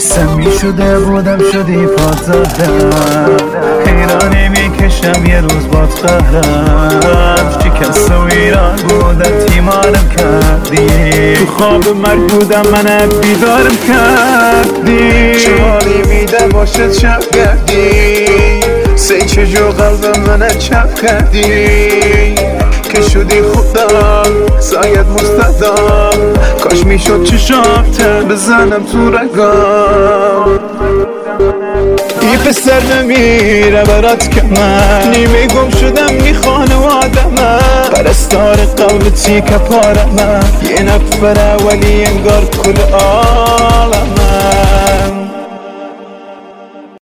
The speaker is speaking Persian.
سمی شده بودم شدی پات زدم، حیرانی میکشم یه روز بات قهرم. شکست و ایران بودم تیمارم کردی، تو خواب مرگ بودم من بیدارم کردی. چه حالی میده باشه چپ کردی، سی چجور قلب من چپ کردی. که شدی خدا سایت مستدام، کاش میشد چشامت بزنم تو رگام. ای پسر نمیره برات که من نیمه گم شدم نی خانوادمه. پرستار قلبتی که پارمه، یه نفره ولی انگار کل عالمه.